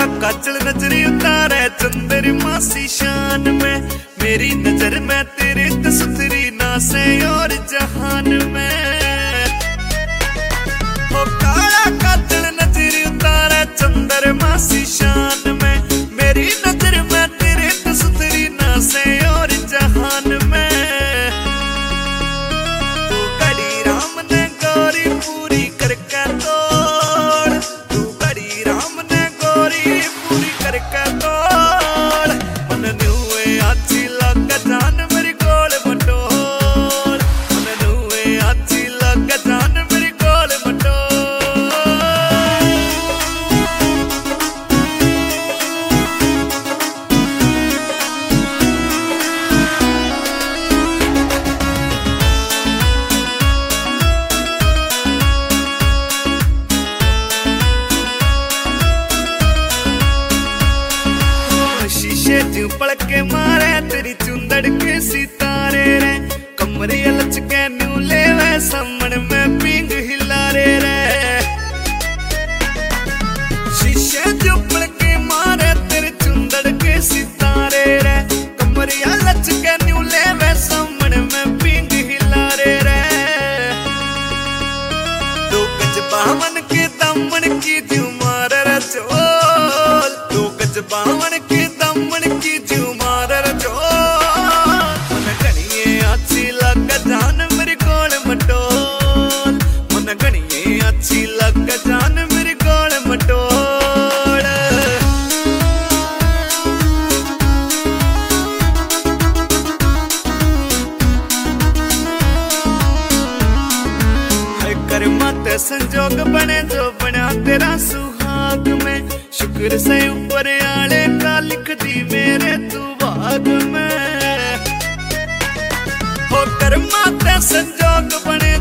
काजल नजरी उतारे चंद्रमा सी शान में, मेरी नजर में तेरे तस्वीरी ना से और जहान में। हो काला काजल नजरी उतारे चंद्रमा सी शान में, मेरी नजर में तेरे तस्वीरी ना से और जहान में। तू घड़ी राम ने गोरी पूरी करके तोड़, तू घड़ी राम ने गोरी पूरी करके तोड़। मन नुए अच्छी लग जान मेरी गोल मटोल, मन नुए अच्छी लग जान मेरी गोल मटोल। शीशे तू पलके मारे तेरी चुंदड़ के सितारे रे, कमरे लचके न्यू ले वे समण में पिंग हिलारे रे। शीशे तू पलके मारे तेरी चुंदड़ के सितारे रे, कमरे लचके न्यू ले वे समण में पिंग हिलारे रे। दो गज बावन के दमन की जू मार रचोल, दो गज बावन के दमन की जू मार रचोल। मन गणिए अच्छी लग जान मेरी गोल मटोल, मन गणिए अच्छी लग जान मेरी गोल मटोल। कर मत संजोग बने जो बना तेरा सुहाग में, शुक्र से ऊपर आले का लिख दी मेरे तू भाग में। हो कर मत संजोग बने